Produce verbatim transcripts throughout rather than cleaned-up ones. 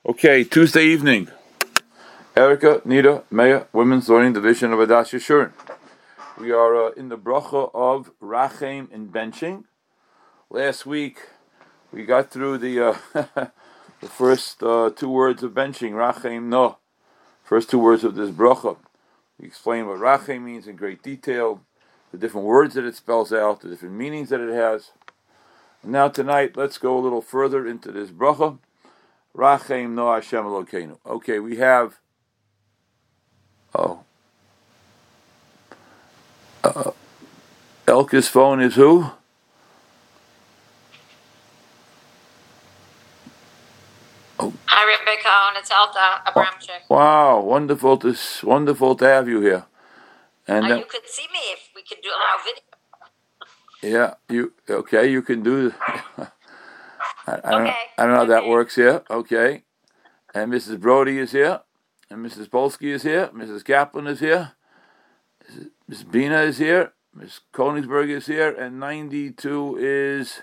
Okay, Tuesday evening. Erica, Nita, Maya, Women's Learning Division of Adas Yeshurun. We are uh, in the bracha of Rachem and benching. Last week we got through the uh, the first uh, two words of benching, Rachem no. First two words of this bracha. We explained what Rachem means in great detail, the different words that it spells out, the different meanings that it has. And now tonight, let's go a little further into this bracha. Rachem no Hashem Elokeinu. Okay, we have. Oh. Uh, Elka's phone is who? Oh. Hi, Rebecca. It's Elka Abramchik. Wow, wonderful to wonderful to have you here. And uh, you could see me if we could do allow video. Yeah, you okay? You can do. I, I, don't, okay. I don't know how okay. that works here. Okay. And Missus Brody is here. And Missus Polsky is here. Missus Kaplan is here. Miss Bina is here. Miss Konigsberg is here. And ninety-two is...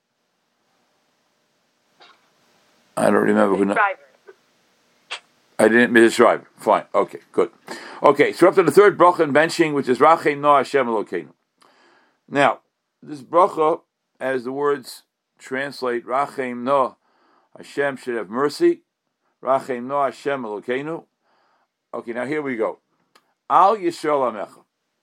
I don't remember who... Schreiber. I didn't... Missus Schreiber. Fine. Okay, good. Okay, so we're up to the third bracha in benching, which is Rachem no Hashem Elokeinu. Now, this bracha, as the words... translate Rachem no Hashem should have mercy. Rachem no Hashem Elokeinu. Okay, now here we go. Al Yisrael Amecha.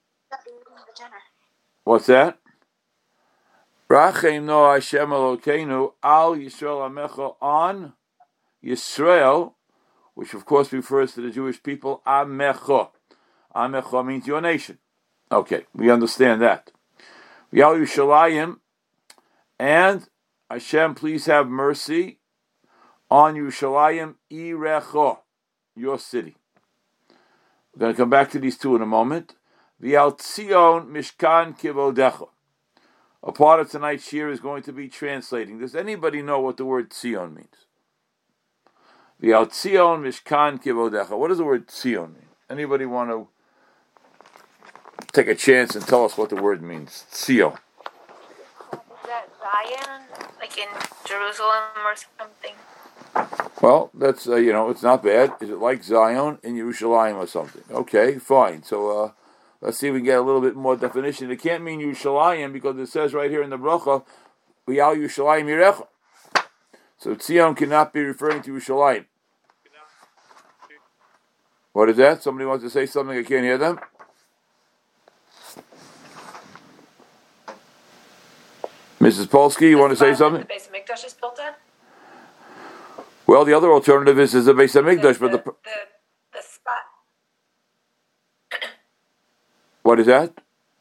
What's that? Rachem no Hashem Elokeinu Al Yisrael Amecha on Yisrael, which of course refers to the Jewish people. Amecha. Amecha means your nation. Okay, we understand that. V'al Yushalayim, and Hashem, please have mercy on Yerushalayim Irecho, your city. We're going to come back to these two in a moment. V'al Tzion Mishkan Kivodecha. A part of tonight's shir is going to be translating. Does anybody know what the word Tzion means? V'al Tzion Mishkan Kivodecha. What does the word Tzion mean? Anybody want to take a chance and tell us what the word means? Tzion. Zion, like in Jerusalem or something? Well, that's, uh, you know, it's not bad. Is it like Zion in Yerushalayim or something? Okay, fine. So uh, let's see if we can get a little bit more definition. It can't mean Yerushalayim because it says right here in the bracha, V'al Yerushalayim Yirecha. So Tzion cannot be referring to Yerushalayim. What is that? Somebody wants to say something? I can't hear them. Missus Polsky, you want to say something? The Beis Hamikdash is built in? Well, the other alternative is, is the Beis Hamikdash, but the... The, the, the spot... What is that?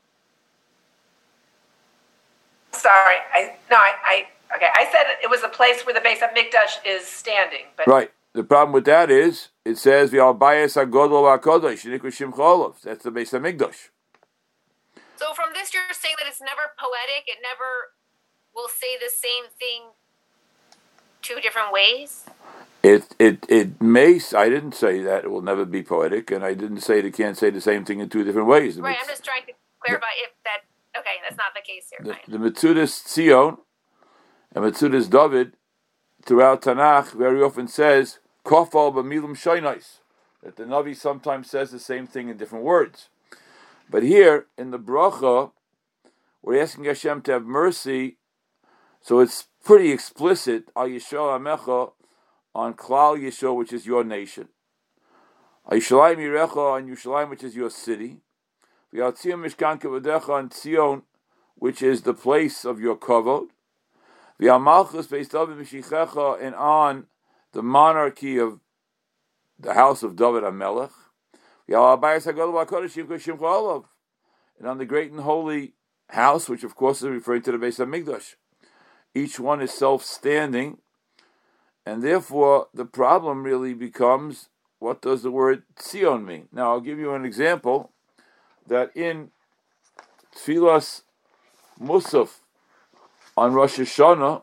Sorry, I... No, I... I okay, I said it was a place where the Beis Hamikdash is standing, but... Right. The problem with that is, it says, V'al bayis hagodol v'hakodesh, v'nikru shimcha olav. That's the Beis Hamikdash. So from this, you're saying that it's never poetic, it never... will say the same thing two different ways? It it it may. I didn't say that it will never be poetic, and I didn't say it can't say the same thing in two different ways. Right, I'm just trying to clarify the, if that. Okay, that's not the case here. The, the Metzudas Tzion and Metzudas David throughout Tanakh very often says Kofal b'milum shaynais, that the Navi sometimes says the same thing in different words. But here in the bracha, we're asking Hashem to have mercy. So it's pretty explicit, Al Yisrael Amecha, on Klal Yisrael, which is your nation. Al Yishalayim Yirecha, on Yerushalayim, which is your city. V'al Tzion Mishkan Kivodecha, on Tzion, which is the place of your kavod. V'al Malchus Beis David Mishichecha, and on the monarchy of the house of David HaMelech. V'al Abayis HaGadol HaKodesh Yivka Shimcha Olav, and on the great and holy house, which of course is referring to the Beis Hamikdash. Each one is self-standing, and therefore the problem really becomes, what does the word Tzion mean? Now, I'll give you an example that in Tfilas Musaf on Rosh Hashanah,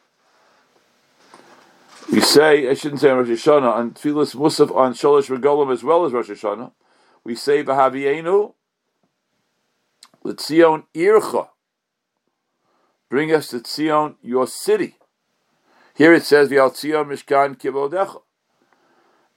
we say, I shouldn't say on Rosh Hashanah, on Tfilas Musaf on Sholosh Regalim as well as Rosh Hashanah, we say, V'havienu l'Tzion Ircha. Bring us to Tzion, your city. Here it says, V'al Tzion Mishkan Kivodecha.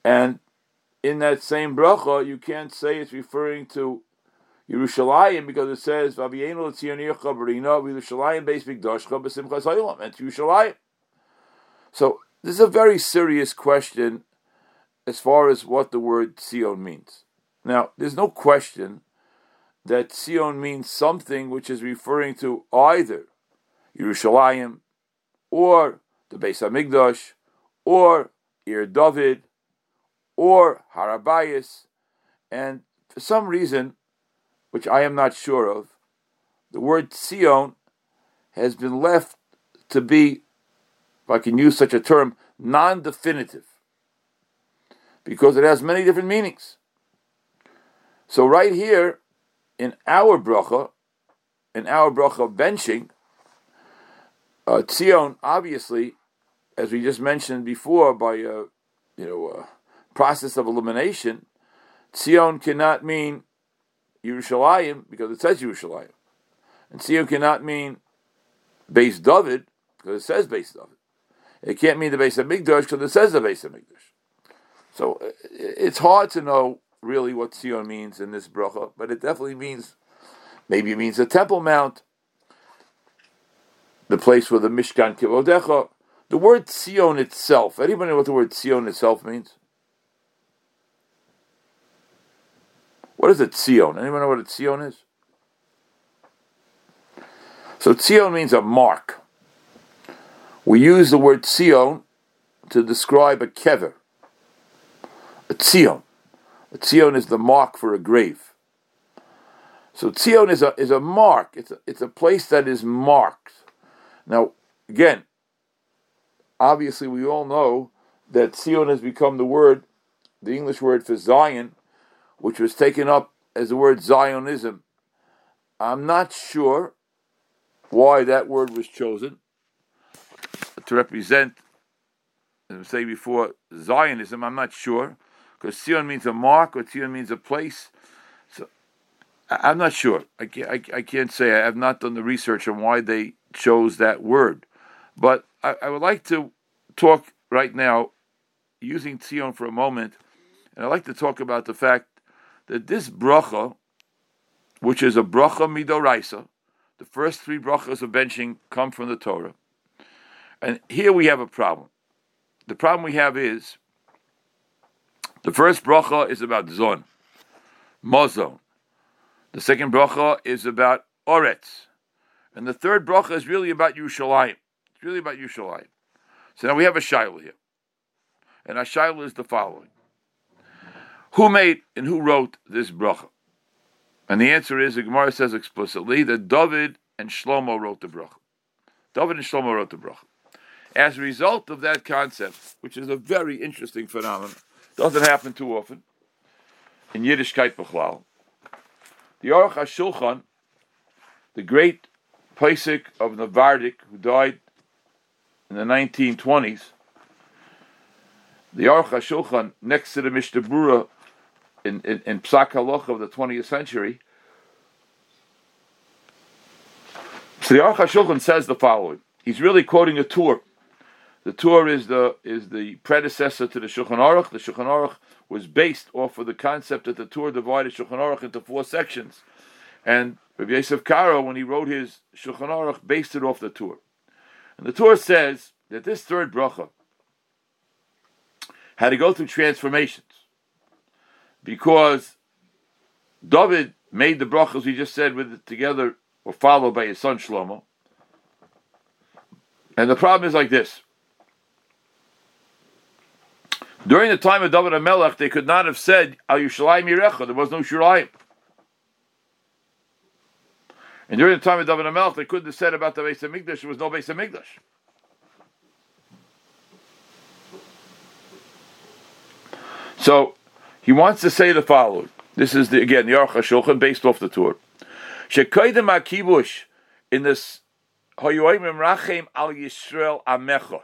And in that same bracha, you can't say it's referring to Yerushalayim because it says V'avienu l'tziyonicha b'rina v'Yerushalayim beis mikdashcha b'simchas hayolam, and to Yerushalayim. So this is a very serious question as far as what the word Tzion means. Now, there's no question that Tzion means something which is referring to either Yerushalayim or the Beis HaMikdash or Ir David or Har HaBayis, and for some reason, which I am not sure of, the word Tzion has been left to be, if I can use such a term, non-definitive, because it has many different meanings. So right here, in our bracha, in our bracha of benching, uh, Tzion, obviously, as we just mentioned before, by a you know uh, process of elimination, Tzion cannot mean Yerushalayim because it says Yerushalayim, and Tzion cannot mean Beis David because it says Beis David. It can't mean the Beis HaMikdash because it says the Beis HaMikdash. So it's hard to know really what Tzion means in this bracha, but it definitely means, maybe it means the Temple Mount, the place where the Mishkan Kivodecha. The word Tzion itself, anybody know what the word Tzion itself means? What is a Tzion? Anyone know what a Tzion is? So Tzion means a mark. We use the word Tzion to describe a kever. A Tzion. A Tzion is the mark for a grave. So Tzion is a is a mark. It's a, it's a place that is marked. Now, again, obviously we all know that Tzion has become the word, the English word for Zion, which was taken up as the word Zionism. I'm not sure why that word was chosen to represent, as I say before, Zionism. I'm not sure, because Tzion means a mark or Tzion means a place. So I'm not sure. I can't, I, I can't say. I have not done the research on why they chose that word. But I, I would like to talk right now, using Tzion for a moment, and I'd like to talk about the fact that this bracha, which is a bracha midoraisa, the first three brachas of benching come from the Torah. And here we have a problem. The problem we have is, the first bracha is about zon, mazon. The second bracha is about oretz. And the third bracha is really about Yerushalayim. It's really about Yerushalayim. So now we have a shaila here. And our shaila is the following. Who made and who wrote this bracha? And the answer is, the Gemara says explicitly that David and Shlomo wrote the bracha. David and Shlomo wrote the bracha. As a result of that concept, which is a very interesting phenomenon, doesn't happen too often, in Yiddishkeit Bechlal, the Aruch HaShulchan, the great Pesach of Navardik, who died in the nineteen twenties, the Aruch HaShulchan, next to the Mishnah Berurah in, in, in Psak Halacha of the twentieth century, so the Aruch HaShulchan says the following. He's really quoting a Tur. The Tur is the is the predecessor to the Shulchan Aruch. The Shulchan Aruch was based off of the concept that the Tur divided Shulchan Aruch into four sections. And Rabbi Yosef Karo, when he wrote his Shulchan Aruch, based it off the Tur. And the Tur says that this third bracha had to go through transformations, because David made the brachas we just said with it together, or followed by his son Shlomo. And the problem is like this. During the time of David HaMelech, they could not have said, Al Yerushalayim Yirecha. There was no Yerushalayim. And during the time of David HaMelech, they couldn't have said about the Beis HaMikdash, there was no Beis HaMikdash. So, he wants to say the following. This is, the, again, the Aruch HaShulchan, based off the Torah. Shekoidem HaKibush, in this, Hayoimim Rachem Al Yisrael Amecha.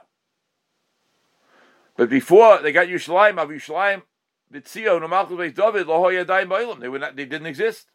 But before they got Yerushalayim, Av Yerushalayim, B'tzion, U'malchus Beis David, Lo Hoyadayim Ba'olam. They were not, they didn't exist.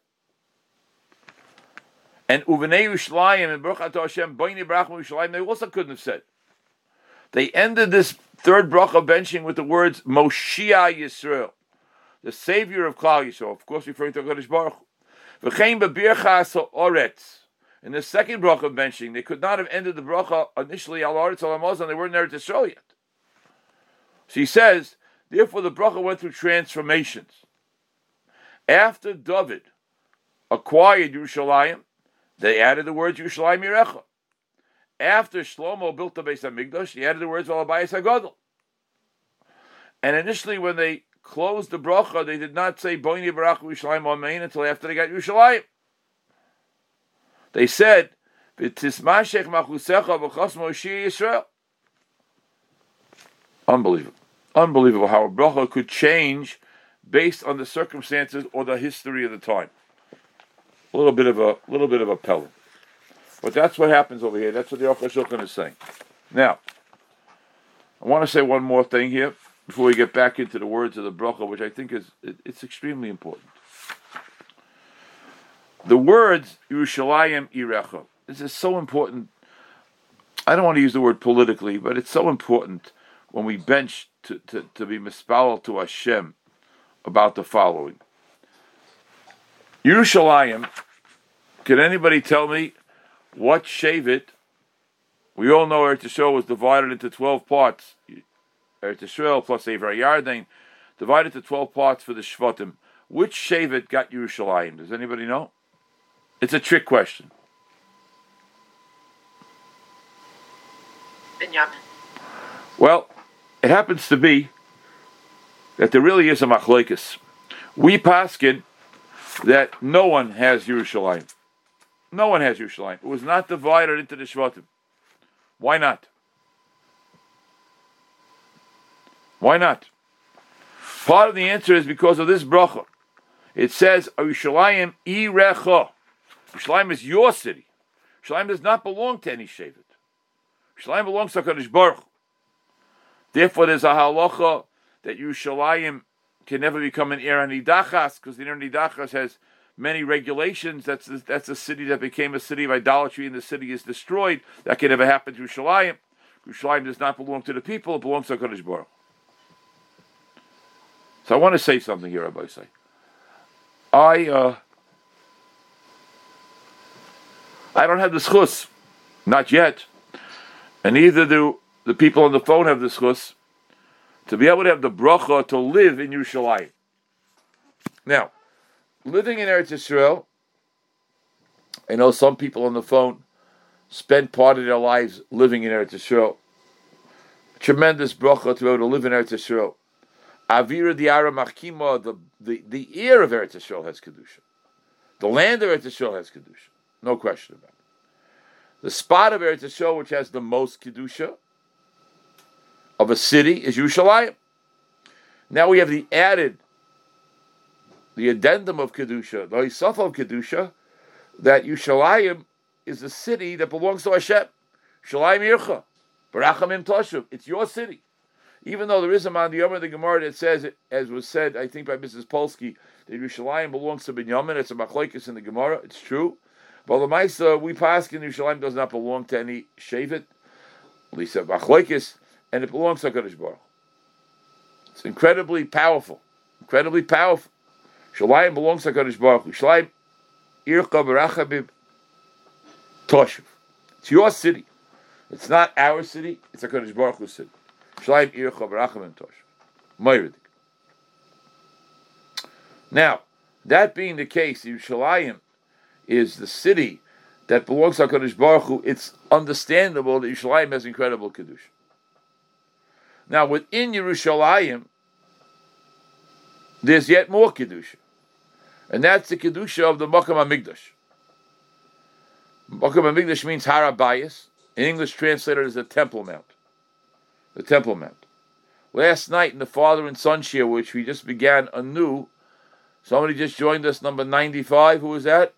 And Uvenei Yerushalayim and Baruch Atah Hashem, Boini Barach Yerushalayim, they also couldn't have said. They ended this third bracha benching with the words Moshiach Yisrael, the Savior of Klal Yisrael, of course referring to HaKadosh Baruch Hu. V'chein bebirchas ha'oretz. In the second bracha benching, they could not have ended the bracha initially al Oretz al Hamazon. They weren't there to show yet. So he says, therefore the bracha went through transformations. After David acquired Yerushalayim, they added the words Yerushalayim Yirecha. After Shlomo built the Beis HaMikdash, he added the words Valabayis HaGadol. And initially when they closed the bracha, they did not say Boini Barach Yerushalayim Amen until after they got Yerushalayim. They said, V'tismashech machusecha v'chas Moshiach Yisrael. Unbelievable. Unbelievable how a bracha could change based on the circumstances or the history of the time. A little bit of a little bit of a pellet. But that's what happens over here. That's what the Aruch HaShulchan is saying. Now, I want to say one more thing here before we get back into the words of the bracha, which I think is it, it's extremely important. The words Yerushalayim Irecha. This is so important. I don't want to use the word politically, but it's so important when we bench to, to, to be mispalel to Hashem about the following. Yerushalayim, can anybody tell me what Shevet? We all know Eretz Yisrael was divided into twelve parts. Eretz Yisrael plus Eivra Yarden, divided into twelve parts for the Shvatim. Which Shevet got Yerushalayim? Does anybody know? It's a trick question. Binyamin. Well, it happens to be that there really is a machlokes. We paskin that no one has Yerushalayim. No one has Yerushalayim. It was not divided into the Shvatim. Why not? Why not? Part of the answer is because of this bracha. It says, Yerushalayim Irecha. Yerushalayim is your city. Yerushalayim does not belong to any Shevet. Yerushalayim belongs to HaKadosh Baruch Hu. Therefore, there's a halacha that Yerushalayim can never become an Ir Nidachas, because the Ir Nidachas has many regulations. That's the, that's a city that became a city of idolatry, and the city is destroyed. That can never happen to Yerushalayim. Yerushalayim does not belong to the people; it belongs to HaKadosh Baruch Hu. So I want to say something here, Rabbi Say. I uh, I don't have the schus, not yet, and neither do the people on the phone have the schus to be able to have the bracha to live in Yerushalayim. Now, living in Eretz Yisrael, I know some people on the phone spend part of their lives living in Eretz Yisrael. Tremendous bracha to be able to live in Eretz Yisrael. Avira diara machkima, the the the ear of Eretz Yisrael has kedusha. The land of Eretz Yisrael has kedusha, no question about it. The spot of Eretz Yisrael which has the most kedusha of a city is Yerushalayim. Now we have the added, the addendum of kedusha, the isaf of kedusha, that Yerushalayim is a city that belongs to Hashem. Yerushalayim Yircha, Barachamim Toshuv. It's your city. Even though there is a man the Yom of the Gemara that says, as was said, I think by Missus Polsky, that Yerushalayim belongs to Binyamin. It's a machlokes in the Gemara. It's true. But the Maisa, we pass in Yerushalayim does not belong to any Shevet, at least a machlokes, and it belongs to HaKadosh Baruch Hu. It's incredibly powerful. Incredibly powerful. Yerushalayim belongs to HaKadosh Baruch Hu. Yerushalayim Ircha Barachamim Toshuv. It's your city. It's not our city. It's HaKadosh Baruch Hu's city. Now, that being the case, Yerushalayim is the city that belongs to HaKadosh Baruch Hu. It's understandable that Yerushalayim has incredible kedusha. Now, within Yerushalayim, there's yet more kedusha, and that's the kedusha of the Makam HaMikdash. Makam HaMikdash means Har HaBayis. In English, translated as the Temple Mount. The Temple Mount. Last night in the Father and Son Shir, which we just began anew, somebody just joined us, number ninety-five. Who was that?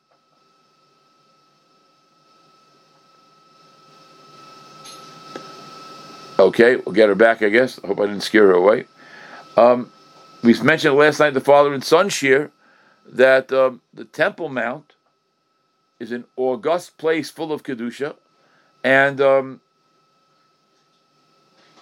Okay, we'll get her back, I guess. I hope I didn't scare her away. Um, we mentioned last night in the Father and Son Shir that um, the Temple Mount is an august place full of Kedusha, and um,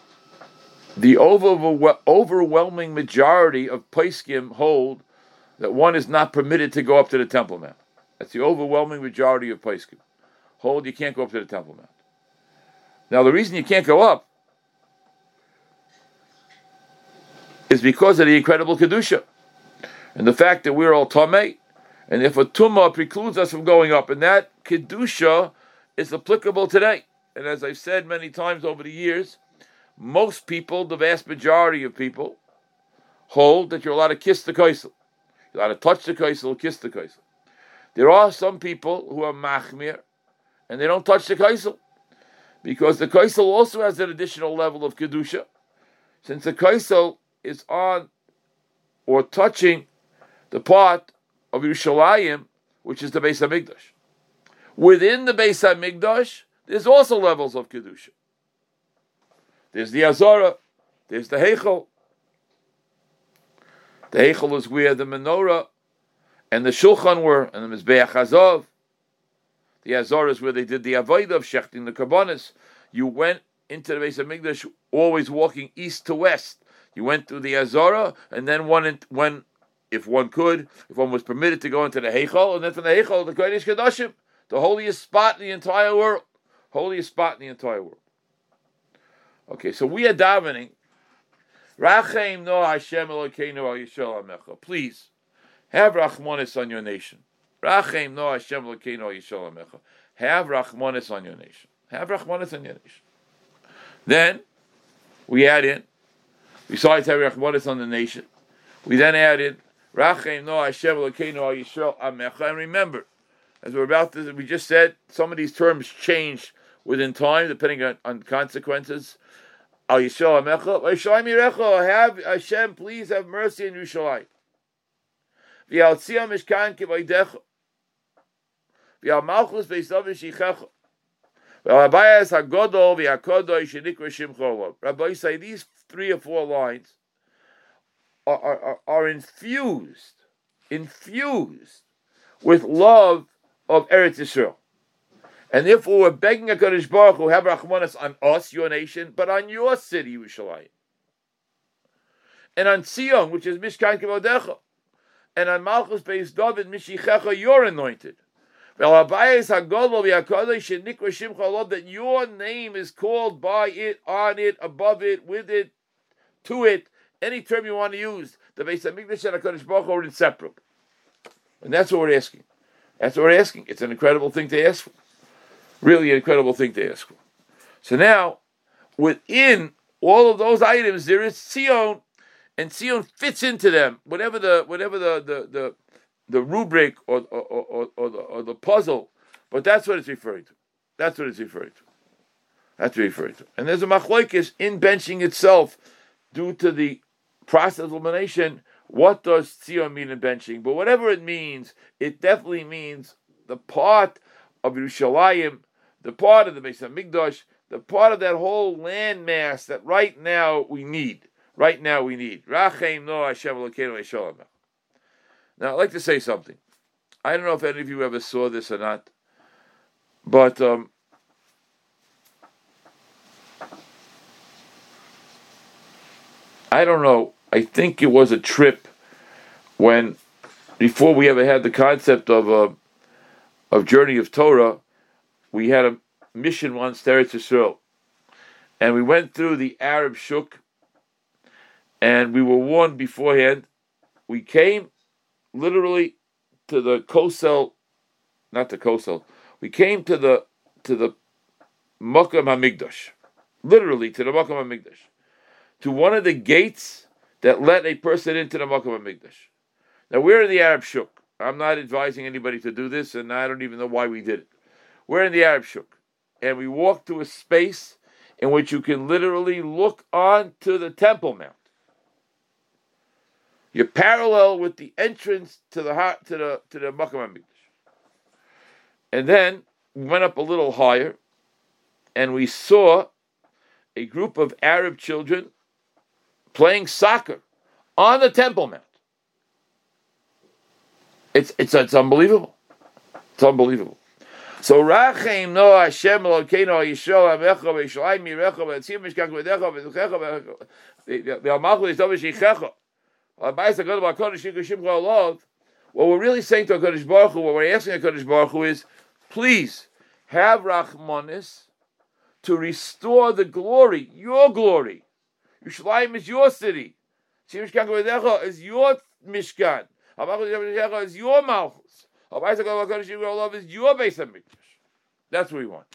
the over, overwhelming majority of poskim hold that one is not permitted to go up to the Temple Mount. That's the overwhelming majority of poskim hold you can't go up to the Temple Mount. Now, the reason you can't go up is because of the incredible kedusha and the fact that we're all tamei, and if a tumah precludes us from going up, and that kedusha is applicable today. And as I've said many times over the years, most people, the vast majority of people, hold that you're allowed to kiss the kaisel. You're allowed to touch the kaisel, kiss the kaisel. There are some people who are machmir, and they don't touch the kaisel, because the kaisel also has an additional level of kedusha, since the kaisel is on or touching the part of Yerushalayim, which is the Beis HaMikdash. Within the Beis HaMikdash, there's also levels of kedusha. There's the Azara, there's the Heichel. The Heichel is where the menorah and the Shulchan were, and the Mizbeach Hazav. The Azara is where they did the Avodah of shechting the Karbanis. You went into the Beis HaMikdash always walking east to west. You went through the Azara, and then one, in, when, if one could, if one was permitted to go into the Heichel, and then from the Heichel, the Kodesh Kodashim, the holiest spot in the entire world. Holiest spot in the entire world. Okay, so we are davening. Rachem no Hashem Elokeinu al Yisrael Amecha. Please, have Rachmanis on your nation. Rachem no Hashem Elokeinu al Yisrael Amecha. Have Rachmanis on your nation. Have Rachmanis on your nation. Then, we add in, besides having Rachmanis on the nation, we then add in, Rachem no Hashem Elokeinu al Yisrael Amecha. And remember, as we're about to, we just said, some of these terms change within time, depending on, on consequences. Al Yisrael Amecha, V'Yishalayim Yirecha, have Hashem, please have mercy in Yerushalayim. V'Yal Tziyam Mishkan Kivaydecha, V'Yal Malchus Beis David Shichecha, V'Yal Abayas HaGodol V'Yakodosh Shenikra Shimcha Olav. Rabbi say these three or four lines are, are, are infused, infused with love of Eretz Yisrael. And therefore, we're begging HaKadosh Baruch Hu, have Rachmanis on us, your nation, but on your city, Yerushalayim. And on Zion, which is Mishkan Kevodecha. And on Malchus Beis David, Mishichecha, you're anointed. That your name is called by it, on it, above it, with it, to it, any term you want to use. The Beis HaMikdash and HaKadosh Baruch Hu are inseparable. And that's what we're asking. That's what we're asking. It's an incredible thing to ask for. Really an incredible thing to ask for. So now, within all of those items, there is Tzion, and Tzion fits into them. Whatever the whatever the the the, the rubric or or, or, or, the, or the puzzle, but that's what it's referring to. That's what it's referring to. That's what it's referring to. And there's a machlokes in benching itself, due to the process of elimination. What does Tzion mean in benching? But whatever it means, it definitely means the part of Yerushalayim, the part of the Beis HaMikdash, the part of that whole land mass that right now we need. Right now we need. Rachem no Hashem Elokeinu Yisrael Amecha. Now, I'd like to say something. I don't know if any of you ever saw this or not, but um, I don't know. I think it was a trip when, before we ever had the concept of a of Journey of Torah, we had a mission once to Eretz Yisrael, and we went through the Arab Shuk, and we were warned beforehand. We came literally to the Kosel, not the Kosel. We came to the to the Makam HaMikdash, literally to the Makam HaMikdash, to one of the gates that let a person into the Makam HaMikdash. Now we're in the Arab Shuk. I'm not advising anybody to do this, and I don't even know why we did it. We're in the Arab Shuk, and we walk to a space in which you can literally look onto the Temple Mount. You're parallel with the entrance to the to the to the Makam HaMikdash. And then we went up a little higher, and we saw a group of Arab children playing soccer on the Temple Mount. It's it's it's unbelievable. It's unbelievable. So Rachem no Hashem Elokeinu Yisrael Amecha V'Yishalayim Yirecha V'Etzim Mishkan V'Decha V'Duchecha V'Almalchus Yisrael V'Shichecha V'Abayis HaGadol V'Kodesh Yikushim Cha'olov. What we're really saying to HaKadosh Baruch Hu, what we're asking HaKadosh Baruch Hu is, please have Rachmanis to restore the glory, your glory. Yerushalayim is your city. Shim Mishkan V'Decha is your Mishkan. Almalchus Yisrael V'Shichecha is your Malchus. Is your Beis Hamikdash. That's what we want.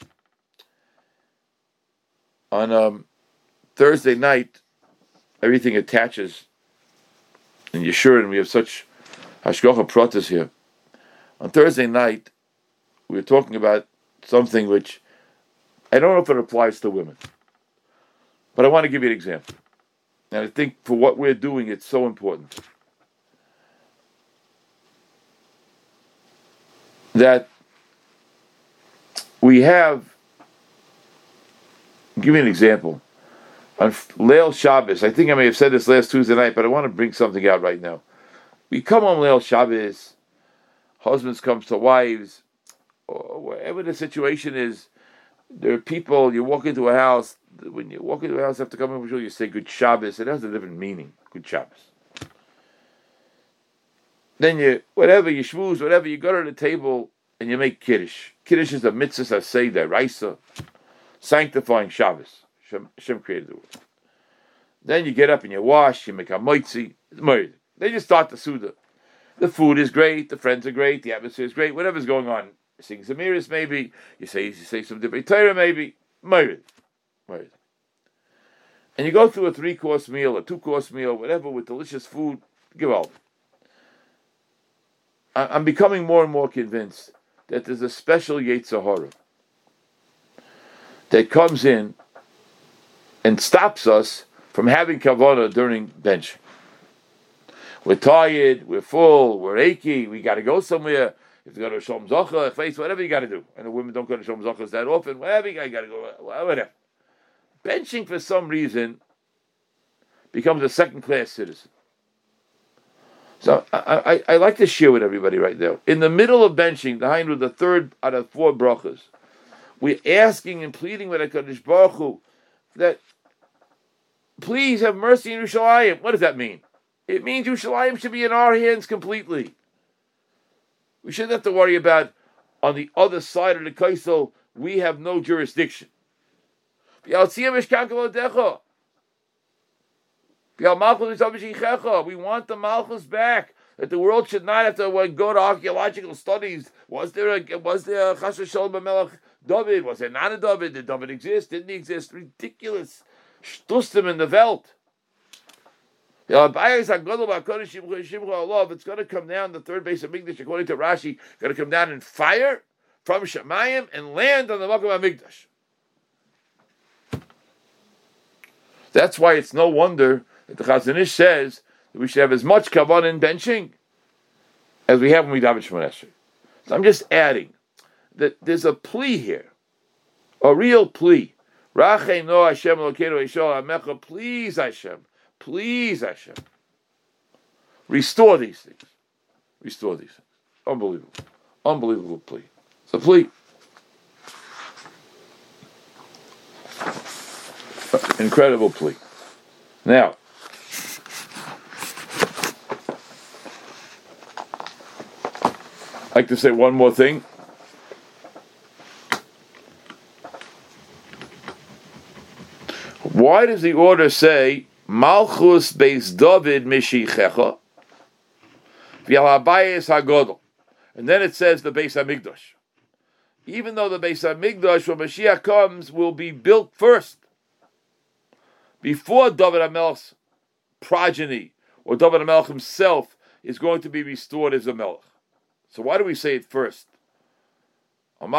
On um, Thursday night, everything attaches in Yeshua, and we have such hashgacha pratis here. On Thursday night, we were talking about something which I don't know if it applies to women, but I want to give you an example. And I think for what we're doing, it's so important. That we have, I'll give you an example. On Leil Shabbos, I think I may have said this last Tuesday night, but I want to bring something out right now. We come on Leil Shabbos, husbands comes to wives, or whatever the situation is, there are people, you walk into a house, when you walk into a house, you have to come in, you say Good Shabbos, it has a different meaning, Good Shabbos. Then you, whatever, you shmooze, whatever, you go to the table and you make Kiddush. Kiddush is a mitzvah aseh, deraisa, sanctifying Shabbos. Hashem, Hashem created the world. Then you get up and you wash, you make a moitzi, it's murder. Then you start the Suda. The food is great, the friends are great, the atmosphere is great, whatever's going on. You sing Zemiris maybe, you say you say some Divrei Torah maybe, murder. Murder. And you go through a three-course meal, a two-course meal, whatever, with delicious food, give out. I'm becoming more and more convinced that there's a special Yetzer Hara that comes in and stops us from having kavanah during benching. We're tired, we're full, we're achy, we got to go somewhere. If you go to Shalom Zocha, face, whatever you got to do. And the women don't go to Shalom Zochas that often, whatever you got to go, whatever. Benching for some reason becomes a second-class citizen. So I, I, I like to share with everybody right now. In the middle of benching, the Hainu, the third out of four brachas, we're asking and pleading with HaKadosh Baruch Hu that please have mercy in Yerushalayim. What does that mean? It means Yerushalayim should be in our hands completely. We shouldn't have to worry about on the other side of the Kaisel, we have no jurisdiction. We want the Malchus back. That the world should not have to uh, go to archaeological studies. Was there a was there a Chas v'Shalom b'Melech David? Was there not a David? Did David exist? Didn't he exist? Ridiculous. Shtustim in the Welt. It's going to come down, the third base of Mikdash, according to Rashi, going to come down in fire from Shemayim and land on the Makom HaMikdash. That's why it's no wonder that the Chazon Ish says that we should have as much kavanah in benching as we have when we daven Shemona Esrei. So I'm just adding that there's a plea here, a real plea. Rachem no Hashem Elokeinu Yisrael Amecha, please Hashem, please Hashem, restore these things. Restore these things. Unbelievable. Unbelievable plea. It's a plea. Incredible plea. Now, I'd like to say one more thing. Why does the order say Malchus Beis David Mishichecha V'al Habayis HaGodol, and then it says the Beis HaMikdash? Even though the Beis HaMikdash, when Mashiach comes, will be built first, before David HaMelech's progeny, or David HaMelech himself, is going to be restored as a Melech. So why do we say it first? So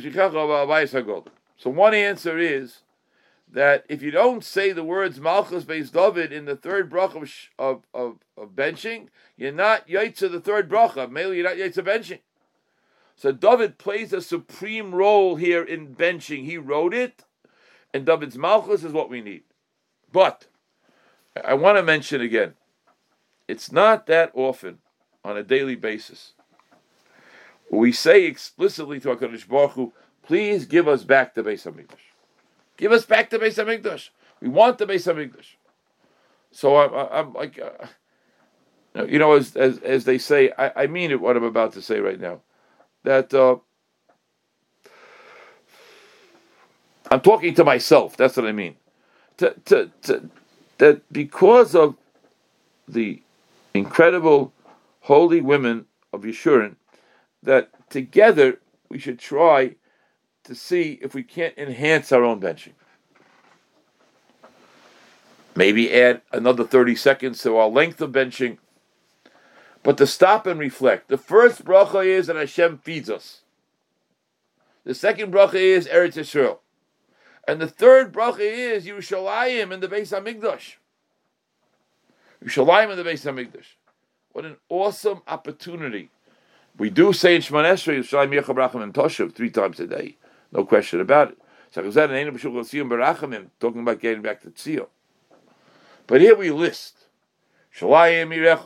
one answer is that if you don't say the words Malchus Beis David in the third bracha of, of, of, of benching, you're not Yaitza the third bracha. Mainly you're not Yaitza benching. So David plays a supreme role here in benching. He wrote it, and David's Malchus is what we need. But I want to mention again, it's not that often on a daily basis we say explicitly to HaKadosh Baruch Hu, please give us back the Beis HaMikdash. Give us back the Beis HaMikdash. We want the Beis HaMikdash. So I'm, I'm like, uh, you know, as, as as they say, I, I mean it, what I'm about to say right now. That uh, I'm talking to myself, that's what I mean. To, to, to, that because of the incredible holy women of Yeshurun, that together we should try to see if we can't enhance our own benching. Maybe add another thirty seconds to our length of benching. But to stop and reflect. The first bracha is that Hashem feeds us. The second bracha is Eretz Yisrael. And the third bracha is Yerushalayim and the Beis HaMikdash. Yerushalayim and the Beis HaMikdash. What an awesome opportunity. We do say in Shemon Esrei, Yerushalayim Yecha Barachim and Toshav three times a day. No question about it. Talking about getting back to Tzio. But here we list. Shalayim Yirecha.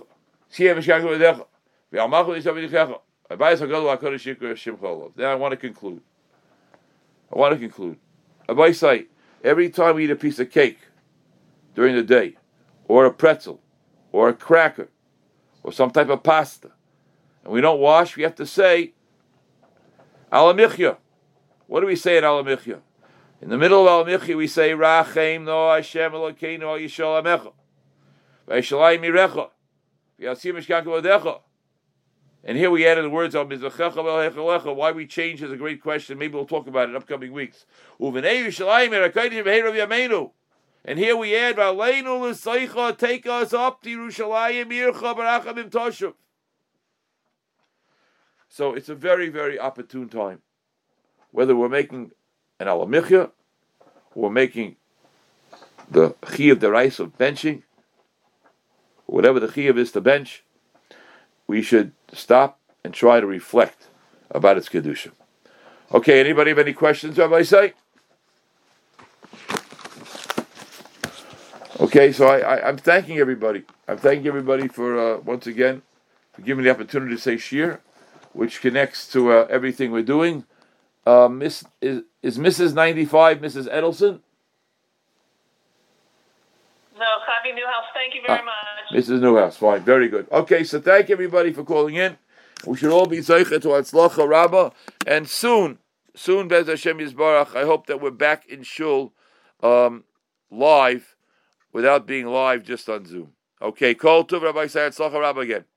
Then I want to conclude. I want to conclude. Abai say, every time we eat a piece of cake during the day, or a pretzel, or a cracker, or some type of pasta, and we don't wash, we have to say, Alamichya. What do we say at Alamichya? In the middle of Alamichya, we say, Rachem no Hashem Elokeinu al Yishol Amecha. V'Yishalayim Yirecha. V'Yasim Mishkanku Odecha. And here we added the words on Mizrachecha V'Hechalecha. Why we change is a great question. Maybe we'll talk about it in upcoming weeks. Uvenei Yishalayim Yerakayim V'Herav Yameinu. And here we add, V'Aleinu L'Seicha, take us up to Yerushalayim Yircha Barachamim Toshuv. So it's a very, very opportune time. Whether we're making an Alamichya, or we're making the Chiyuv the rice of benching, or whatever the Chiyuv is to bench, we should stop and try to reflect about its Kedusha. Okay, anybody have any questions, Rabbi Say? Okay, so I, I, I'm thanking everybody. I'm thanking everybody for, uh, once again, for giving me the opportunity to say Shir, which connects to uh, everything we're doing. Uh, Miss is, is Missus ninety-five, Missus Edelson? No, Chavi Newhouse, thank you very ah, much. Missus Newhouse, fine, very good. Okay, so thank everybody for calling in. We should all be Zeicha to Hatzlacha Rabbah. And soon, soon, Bez Hashem Yisbarach, I hope that we're back in Shul um, live, without being live just on Zoom. Okay, Kol Tov, Rabbi Say Hatzlacha Rabbah again.